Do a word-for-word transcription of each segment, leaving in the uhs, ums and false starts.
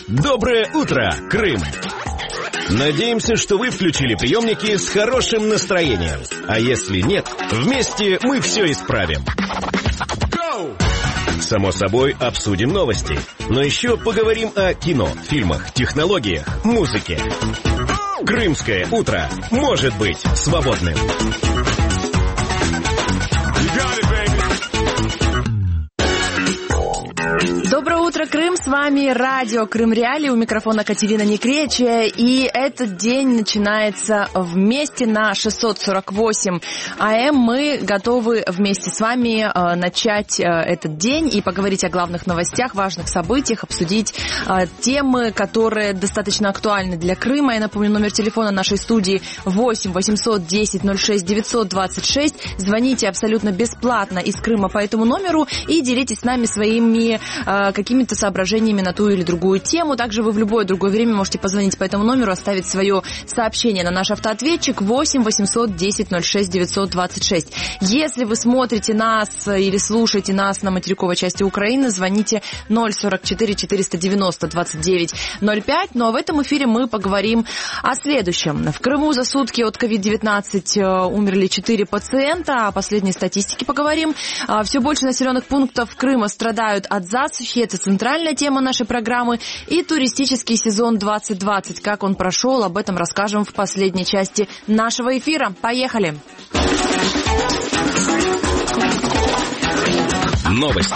Доброе утро, Крым! Надеемся, что вы включили приемники с хорошим настроением. А если нет, вместе мы все исправим. Само собой, обсудим новости. Но еще поговорим о кино, фильмах, технологиях, музыке. Крымское утро может быть свободным. Доброе утро, Крым! С вами радио Крым Реалии, у микрофона Катерина Некречия. И этот день начинается вместе на шестьсот сорок восемь АМ. Мы готовы вместе с вами э, начать э, этот день и поговорить о главных новостях, важных событиях, обсудить э, темы, которые достаточно актуальны для Крыма. Я напомню, номер телефона нашей студии восемь восемьсот десять ноль шесть девятьсот двадцать шесть. Звоните абсолютно бесплатно из Крыма по этому номеру и делитесь с нами своими э, какими-то соображениями на ту или другую тему. Также вы в любое другое время можете позвонить по этому номеру, оставить свое сообщение на наш автоответчик восемь восемьсот десять ноль шесть девятьсот двадцать шесть. Если вы смотрите нас или слушаете нас на материковой части Украины, звоните ноль сорок четыре четыреста девяносто двадцать девять ноль пять. Ну а в этом эфире мы поговорим о следующем. В Крыму за сутки от ковид девятнадцать умерли четыре пациента. О последней статистике поговорим. Все больше населенных пунктов Крыма страдают от засухи. Это центральная тема нашей программы. И туристический сезон двадцать двадцать. Как он прошел, об этом расскажем в последней части нашего эфира. Поехали! Новости.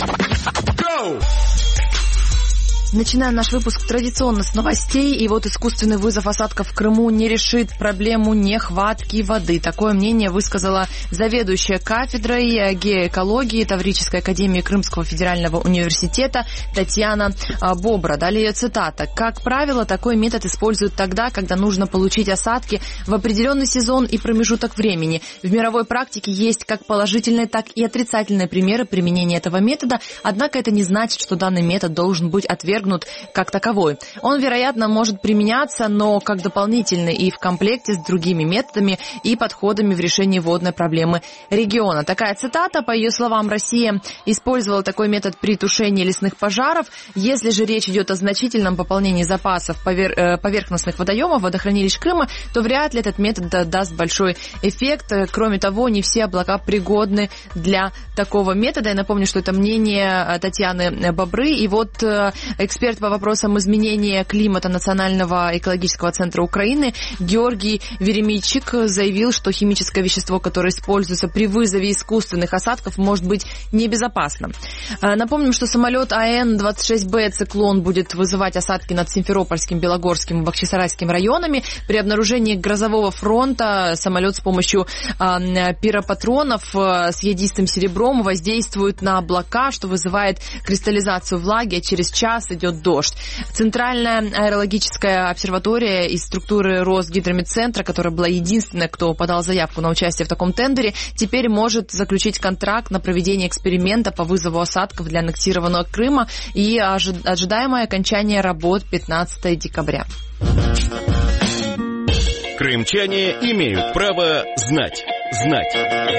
Начинаем наш выпуск традиционно с новостей. И вот искусственный вызов осадков в Крыму не решит проблему нехватки воды. Такое мнение высказала заведующая кафедрой геоэкологии Таврической академии Крымского федерального университета Татьяна Бобра. Далее цитата. «Как правило, такой метод используют тогда, когда нужно получить осадки в определенный сезон и промежуток времени. В мировой практике есть как положительные, так и отрицательные примеры применения этого метода. Однако это не значит, что данный метод должен быть отвергнут как таковой. Он, вероятно, может применяться, но как дополнительный и в комплекте с другими методами и подходами в решении водной проблемы региона». Такая цитата. По ее словам, Россия использовала такой метод при тушении лесных пожаров. Если же речь идет о значительном пополнении запасов повер... поверхностных водоемов, водохранилищ Крыма, то вряд ли этот метод даст большой эффект. Кроме того, не все облака пригодны для такого метода. Я напомню, что это мнение Татьяны Бобры. И вот эксперт по вопросам изменения климата Национального экологического центра Украины Георгий Веремейчик заявил, что химическое вещество, которое используется при вызове искусственных осадков, может быть небезопасным. Напомним, что самолет А Н двадцать шесть Б «Циклон» будет вызывать осадки над Симферопольским, Белогорским и Бахчисарайским районами. При обнаружении грозового фронта самолет с помощью э, пиропатронов э, с ядистым серебром воздействует на облака, что вызывает кристаллизацию влаги, а через час идет дождь. Центральная аэрологическая обсерватория из структуры Росгидромедцентра, которая была единственной, кто подал заявку на участие в таком тендере, теперь может заключить контракт на проведение эксперимента по вызову осадков для аннексированного Крыма, и ожидаемое окончание работ пятнадцатого декабря. Крымчане имеют право знать. Знать.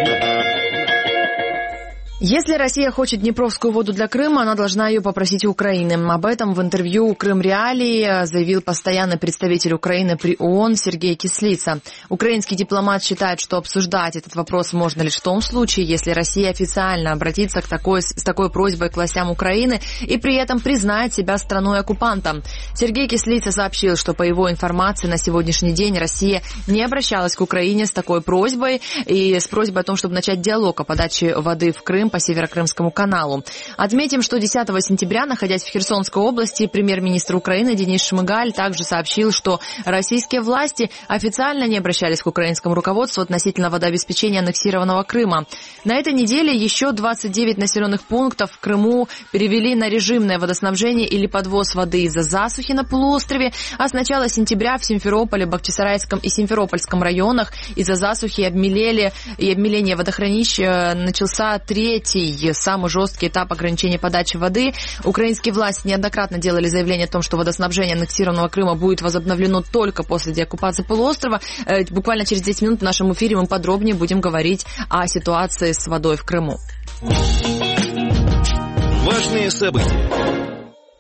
Если Россия хочет днепровскую воду для Крыма, она должна ее попросить у Украины. Об этом в интервью «Крым Реалии» заявил постоянный представитель Украины при ООН Сергей Кислица. Украинский дипломат считает, что обсуждать этот вопрос можно лишь в том случае, если Россия официально обратится к такой, с такой просьбой к властям Украины и при этом признает себя страной-оккупантом. Сергей Кислица сообщил, что по его информации на сегодняшний день Россия не обращалась к Украине с такой просьбой и с просьбой о том, чтобы начать диалог о подаче воды в Крым по Северокрымскому каналу. Отметим, что десятого сентября, находясь в Херсонской области, премьер-министр Украины Денис Шмыгаль также сообщил, что российские власти официально не обращались к украинскому руководству относительно водообеспечения аннексированного Крыма. На этой неделе еще двадцать девять населенных пунктов в Крыму перевели на режимное водоснабжение или подвоз воды из-за засухи на полуострове, а с начала сентября в Симферополе, Бахчисарайском и Симферопольском районах из-за засухи и обмелели и обмеления водохранилищ начался третий, самый жесткий этап ограничения подачи воды. Украинские власти неоднократно делали заявление о том, что водоснабжение аннексированного Крыма будет возобновлено только после деоккупации полуострова. Буквально через десять минут в нашем эфире мы подробнее будем говорить о ситуации с водой в Крыму. Важные события.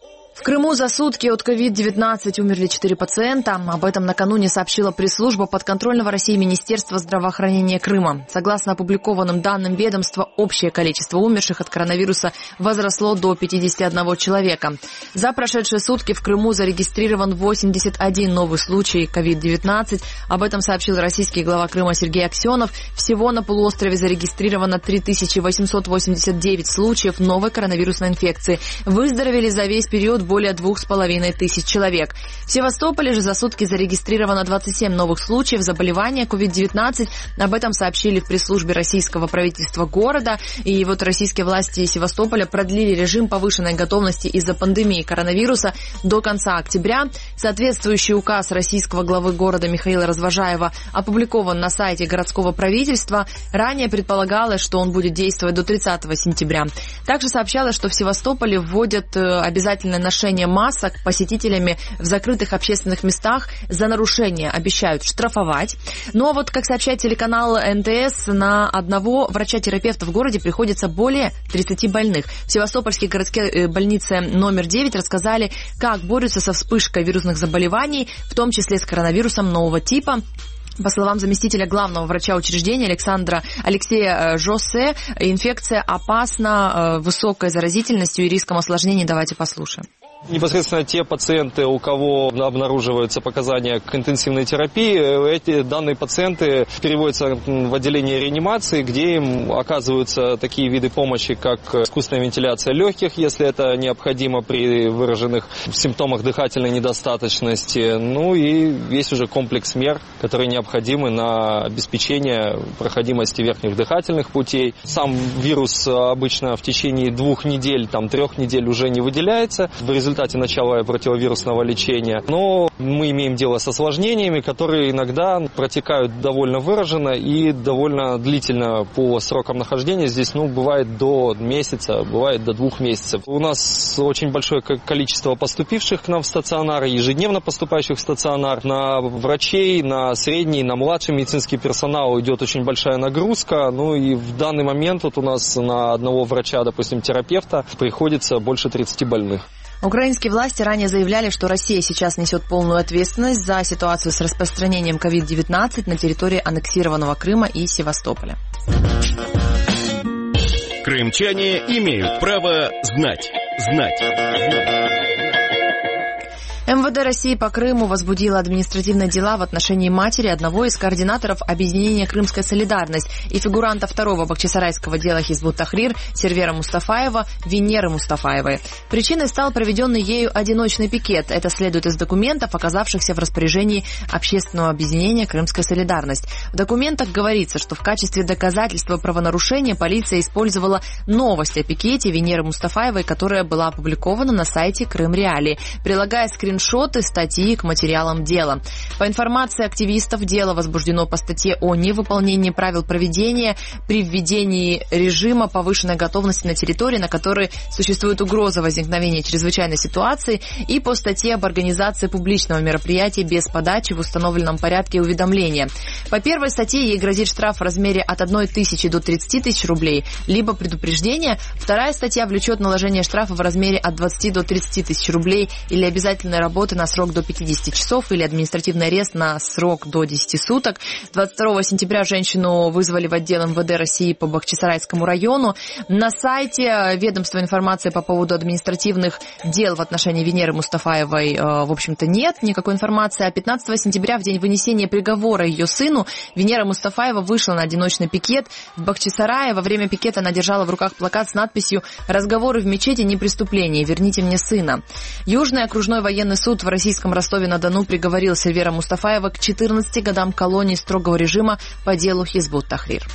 В Крыму за сутки от ковид девятнадцать умерли четыре пациента. Об этом накануне сообщила пресс-служба подконтрольного России Министерства здравоохранения Крыма. Согласно опубликованным данным ведомства, общее количество умерших от коронавируса возросло до пятидесяти одного человека. За прошедшие сутки в Крыму зарегистрирован восемьдесят один новый случай ковид девятнадцать. Об этом сообщил российский глава Крыма Сергей Аксенов. Всего на полуострове зарегистрировано три тысячи восемьсот восемьдесят девять случаев новой коронавирусной инфекции. Выздоровели за весь период более двух с половиной тысяч человек. В Севастополе же за сутки зарегистрировано двадцать семь новых случаев заболевания ковид девятнадцать. Об этом сообщили в пресс-службе российского правительства города. И вот российские власти Севастополя продлили режим повышенной готовности из-за пандемии коронавируса до конца октября. Соответствующий указ российского главы города Михаила Развожаева опубликован на сайте городского правительства. Ранее предполагалось, что он будет действовать до тридцатого сентября. Также сообщалось, что в Севастополе вводят обязательное ношение масок посетителями в закрытых общественных местах. За нарушение обещают штрафовать. Но вот, как сообщает телеканал эн тэ эс, на одного врача-терапевта в городе приходится более тридцати больных. В Севастопольской городской больнице номер девять рассказали, как борются со вспышкой вирусных заболеваний, в том числе с коронавирусом нового типа. По словам заместителя главного врача учреждения Александра Алексея Жосе, инфекция опасна высокой заразительностью и риском осложнений. Давайте послушаем. Непосредственно те пациенты, у кого обнаруживаются показания к интенсивной терапии, эти данные пациенты переводятся в отделение реанимации, где им оказываются такие виды помощи, как искусственная вентиляция легких, если это необходимо при выраженных симптомах дыхательной недостаточности. Ну и есть уже комплекс мер, которые необходимы на обеспечение проходимости верхних дыхательных путей. Сам вирус обычно в течение двух недель, там, трех недель уже не выделяется в результате В результате начала противовирусного лечения. Но мы имеем дело с осложнениями, которые иногда протекают довольно выраженно и довольно длительно по срокам нахождения. Здесь, ну, бывает до месяца, бывает до двух месяцев. У нас очень большое количество поступивших к нам в стационар, ежедневно поступающих в стационар. На врачей, на средний, на младший медицинский персонал идет очень большая нагрузка. Ну и в данный момент вот у нас на одного врача, допустим, терапевта, приходится больше тридцати больных. Украинские власти ранее заявляли, что Россия сейчас несет полную ответственность за ситуацию с распространением ковид девятнадцать на территории аннексированного Крыма и Севастополя. Крымчане имеют право знать. Знать. Знать. эм вэ дэ России по Крыму возбудило административные дела в отношении матери одного из координаторов объединения «Крымская солидарность» и фигуранта второго бахчисарайского дела Хизбут Тахрир Сервера Мустафаева Венеры Мустафаевой. Причиной стал проведенный ею одиночный пикет. Это следует из документов, оказавшихся в распоряжении общественного объединения «Крымская солидарность». В документах говорится, что в качестве доказательства правонарушения полиция использовала новость о пикете Венеры Мустафаевой, которая была опубликована на сайте Крым Реалии, прилагая скрин скриншоты статьи к материалам дела. По информации активистов, дело возбуждено по статье о невыполнении правил проведения при введении режима повышенной готовности на территории, на которой существует угроза возникновения чрезвычайной ситуации, и по статье об организации публичного мероприятия без подачи в установленном порядке уведомления. По первой статье ей грозит штраф в размере от одной тысячи до тридцати тысяч рублей, либо предупреждение. Вторая статья влечет наложение штрафа в размере от двадцати до тридцати тысяч рублей или обязательной работы на срок до пятидесяти часов или административный арест на срок до десяти суток. двадцать второго сентября женщину вызвали в отдел эм вэ дэ России по Бахчисарайскому району. На сайте ведомства информации по поводу административных дел в отношении Венеры Мустафаевой, в общем-то, нет никакой информации. А пятнадцатого сентября, в день вынесения приговора ее сыну, Венера Мустафаева вышла на одиночный пикет в Бахчисарае. Во время пикета она держала в руках плакат с надписью «Разговоры в мечети не преступление. Верните мне сына». Южный окружной военный суд в российском Ростове-на-Дону приговорил Сервера Мустафаева к четырнадцати годам колонии строгого режима по делу Хизбут Тахрир.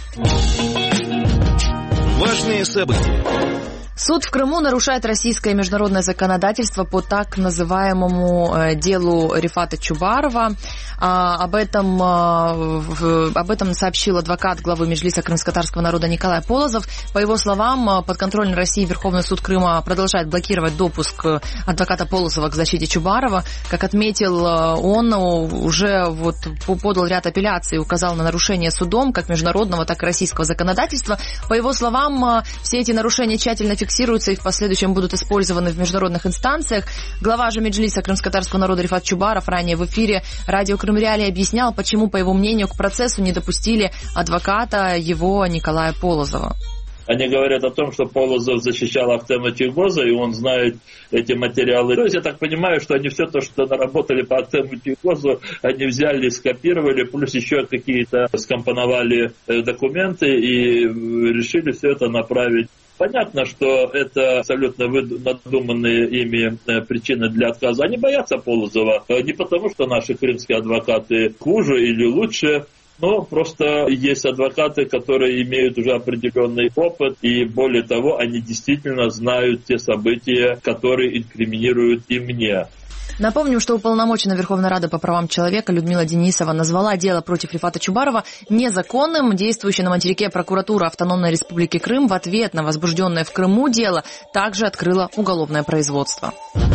Важные события. Суд в Крыму нарушает российское и международное законодательство по так называемому э, делу Рифата Чубарова. А, об, этом, а, в, об этом сообщил адвокат главы Меджлиса крымско-татарского народа Николай Полозов. По его словам, подконтрольный России Верховный суд Крыма продолжает блокировать допуск адвоката Полозова к защите Чубарова. Как отметил он, уже вот подал ряд апелляций и указал на нарушение судом как международного, так и российского законодательства. По его словам, все эти нарушения тщательно фиксируются зафиксируются и в последующем будут использованы в международных инстанциях. Глава же Меджлиса крымско-татарского народа Рифат Чубаров ранее в эфире радио Крым Реалии объяснял, почему, по его мнению, к процессу не допустили адвоката его Николая Полозова. Они говорят о том, что Полозов защищал Ахтема Чийгоза, и он знает эти материалы. То есть я так понимаю, что они все то, что наработали по Ахтему Чийгозу, они взяли, скопировали, плюс еще какие-то скомпоновали документы и решили все это направить. Понятно, что это абсолютно надуманные ими причины для отказа. Они боятся Полозова не потому, что наши крымские адвокаты хуже или лучше, но просто есть адвокаты, которые имеют уже определенный опыт, и более того, они действительно знают те события, которые инкриминируют и мне. Напомним, что уполномоченная Верховной Рады по правам человека Людмила Денисова назвала дело против Рифата Чубарова незаконным. Действующая на материке прокуратура Автономной Республики Крым в ответ на возбужденное в Крыму дело также открыла уголовное производство.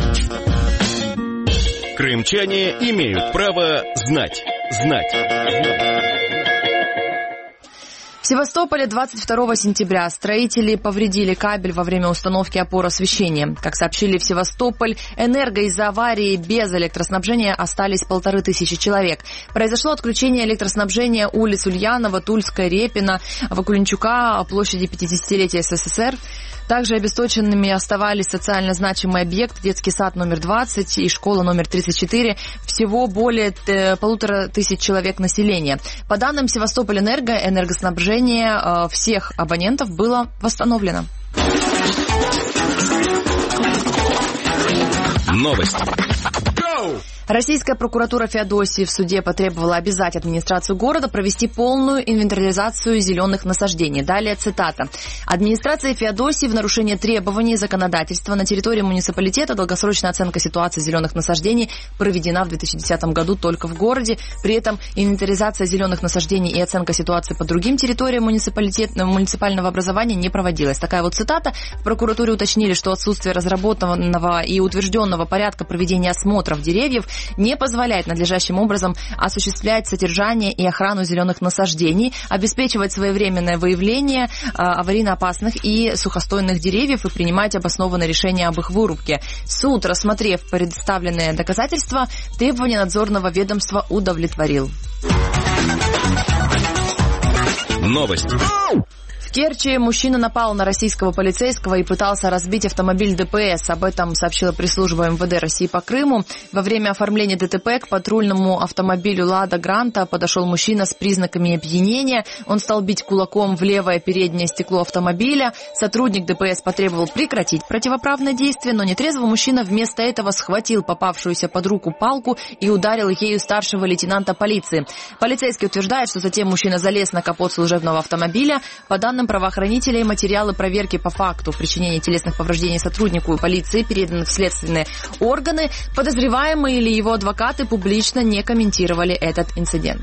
Крымчане имеют право знать. Знать. В Севастополе двадцать второго сентября строители повредили кабель во время установки опор освещения. Как сообщили в Севастополь Энерго, из-за аварии без электроснабжения остались полторы тысячи человек. Произошло отключение электроснабжения улиц Ульянова, Тульская, Репина, Вакуленчука, площади пятидесятилетия СССР. Также обесточенными оставались социально значимый объект, детский сад номер двадцать и школа номер тридцать четыре. Всего более полутора тысяч человек населения. По данным Севастополь-Энерго, энергоснабжение всех абонентов было восстановлено. Новость. Российская прокуратура Феодосии в суде потребовала обязать администрацию города провести полную инвентаризацию зеленых насаждений. Далее цитата. Администрация Феодосии в нарушение требований законодательства на территории муниципалитета долгосрочная оценка ситуации зеленых насаждений проведена в две тысячи десятом году только в городе. При этом инвентаризация зеленых насаждений и оценка ситуации по другим территориям муниципального образования не проводилась. Такая вот цитата. В прокуратуре уточнили, что отсутствие разработанного и утвержденного порядка проведения осмотров деревьев не позволяет надлежащим образом осуществлять содержание и охрану зеленых насаждений, обеспечивать своевременное выявление аварийно опасных и сухостойных деревьев и принимать обоснованные решения об их вырубке. Суд, рассмотрев представленные доказательства, требования надзорного ведомства удовлетворил. Новость. В Керчи мужчина напал на российского полицейского и пытался разбить автомобиль ДПС. Об этом сообщила пресс-служба МВД России по Крыму. Во время оформления ДТП к патрульному автомобилю «Лада Гранта» подошел мужчина с признаками опьянения. Он стал бить кулаком в левое переднее стекло автомобиля. Сотрудник ДПС потребовал прекратить противоправное действие, но нетрезвый мужчина вместо этого схватил попавшуюся под руку палку и ударил ею старшего лейтенанта полиции. Полицейский утверждает, что затем мужчина залез на капот служебного автомобиля. По данным правоохранителей, материалы проверки по факту причинения телесных повреждений сотруднику полиции переданы в следственные органы. Подозреваемые или его адвокаты публично не комментировали этот инцидент.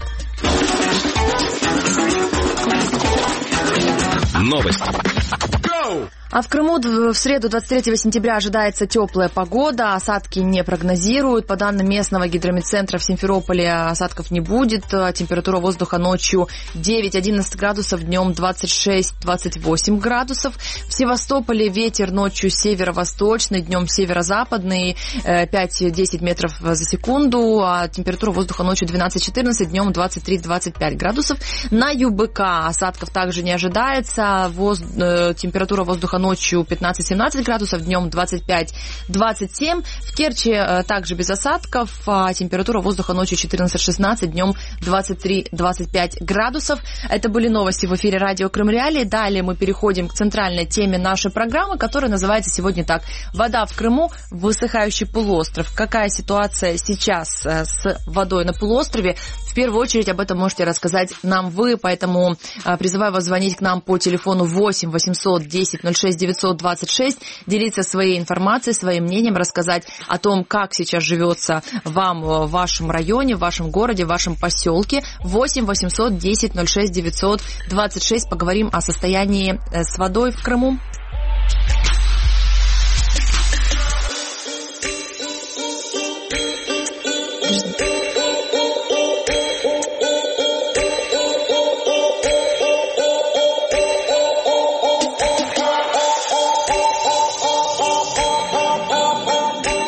Новость. А в Крыму в среду двадцать третьего сентября ожидается теплая погода, осадки не прогнозируют. По данным местного гидрометцентра, в Симферополе осадков не будет. Температура воздуха ночью девять-одиннадцать градусов, днем двадцать шесть-двадцать восемь градусов. В Севастополе ветер ночью северо-восточный, днем северо-западный, пять-десять метров за секунду. А температура воздуха ночью двенадцать-четырнадцать, днем двадцать три-двадцать пять градусов. На ЮБК осадков также не ожидается. Воз... Температура воздуха ночью пятнадцать-семнадцать градусов, днем двадцать пять-двадцать семь. В Керчи также без осадков, а температура воздуха ночью четырнадцать-шестнадцать, днем двадцать три-двадцать пять градусов. Это были новости в эфире радио Крым Реалии. Далее мы переходим к центральной теме нашей программы, которая называется сегодня так. Вода в Крыму, высыхающий полуостров. Какая ситуация сейчас с водой на полуострове? В первую очередь об этом можете рассказать нам вы, поэтому призываю вас звонить к нам по телефону восемь восемьсот десять ноль шесть девятьсот двадцать шесть, делиться своей информацией, своим мнением, рассказать о том, как сейчас живется вам в вашем районе, в вашем городе, в вашем поселке. восемь восемьсот десять ноль шесть девятьсот двадцать шесть. Поговорим о состоянии с водой в Крыму.